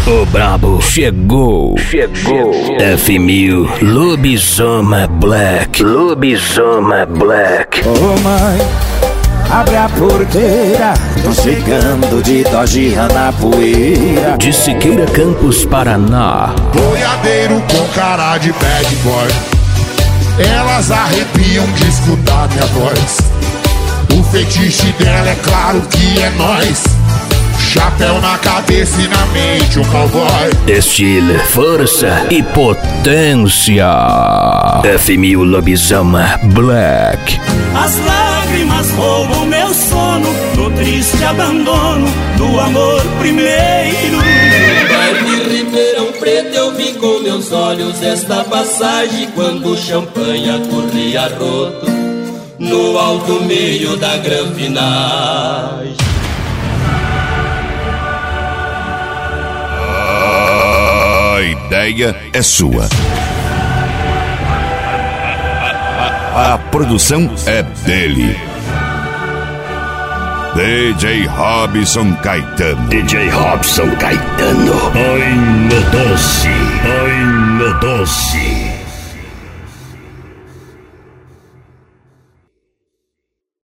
O brabo chegou. F1000 Lobisoma Black. Ô mãe, abre a porteira, tô chegando de Dodge na poeira. De Siqueira Campos, Paraná. Boiadeiro com cara de bad boy, elas arrepiam de escutar minha voz. O fetiche dela é claro que é nós. Chapéu na cabeça e na mente, um cowboy. Estilo, força e potência. F1000 Lobisoma Black. As lágrimas roubam meu sono no triste abandono do amor primeiro. De Ribeirão Preto eu vi com meus olhos esta passagem quando o champanhe corria roto no alto meio da granfinagem. A ideia é sua. A produção é dele. DJ Robson Caetano. Ai, meu doce.